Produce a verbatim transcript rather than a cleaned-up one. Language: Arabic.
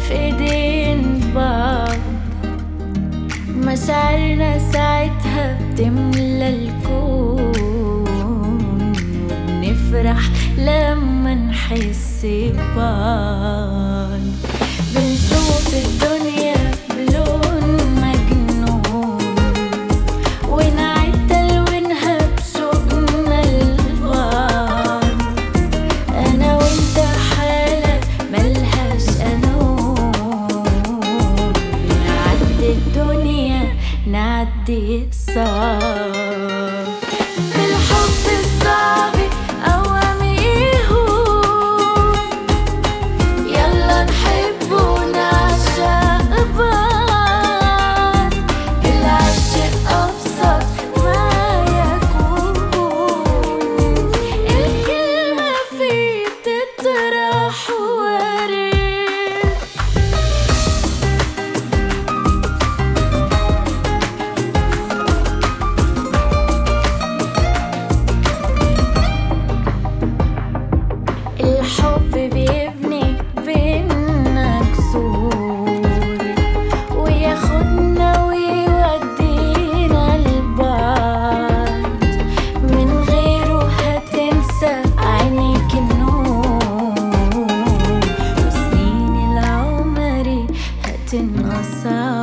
في ايدين بعض، مشاعرنا ساعتها بتملى الكون، وبنفرح لما نحس ببعض. بنشوف الدنيا بلون مجنون، ونعيد تلوينها بشوقنا لبعض. أنا وإنت حالة ملهاش قانون، بنعدي الدنيا نعدي الصعب. بالحب الصعب أوام يهون، يلا نحب ونعشق بعض. العشق أبسط ما يكون، الكلمة فيه بتطرح ورد. الحب بيبني بينا جسور، وياخدنا ويودينا لبعض. من غيره هتنسى عينيك النور، وسنين العمر هتنقص